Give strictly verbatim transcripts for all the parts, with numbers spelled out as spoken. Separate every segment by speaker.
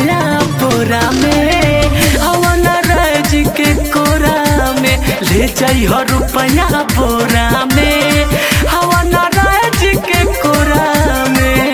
Speaker 1: रुपया बोरा में हवन राज के कोरा में ले जाइ हो रुपया बोरा में हवन राज के कोरा में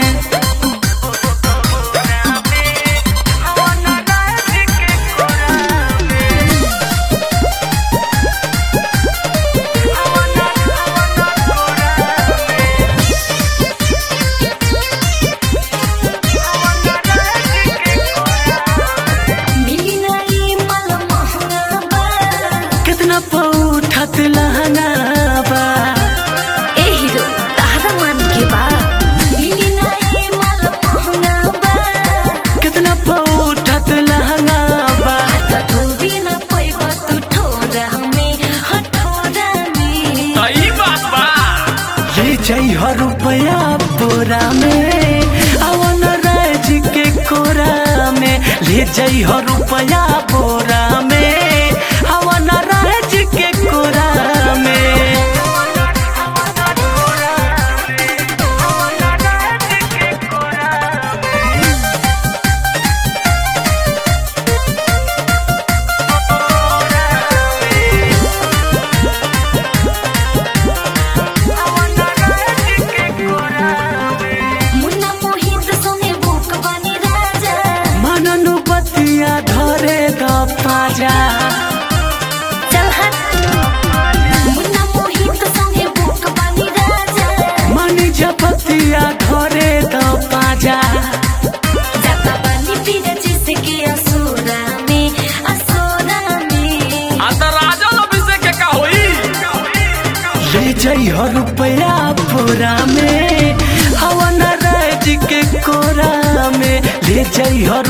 Speaker 1: पौठत लहना बा
Speaker 2: ए हीरो तारा मन के बा मिली नाही माल महंगा बा
Speaker 1: कितना पौठत लहना बा
Speaker 2: तू भी न पैबा तू ठोरा में हठोरा में
Speaker 1: सही बात बा ले जाइ हो रुपया बोरा में अवन राज के कोरा में ले जाइ हो रुपया बोरा में अवन राज के कोरा में
Speaker 2: मुन्ना मोहित सोने बुक बनी राजा
Speaker 1: मननु बतिया धरे द पाजा
Speaker 2: चल हट मुन्ना मोहित सोने बुक बनी राजा
Speaker 1: मनी जपतिया धरे द पाजा
Speaker 2: जाता बनी पीरा जिसके असुरा में असुरा में
Speaker 1: आता राजा अभिषेक के का होई ले जाइ हो रुपया बोरा में हवन राज के कोरा में ले जाइ हो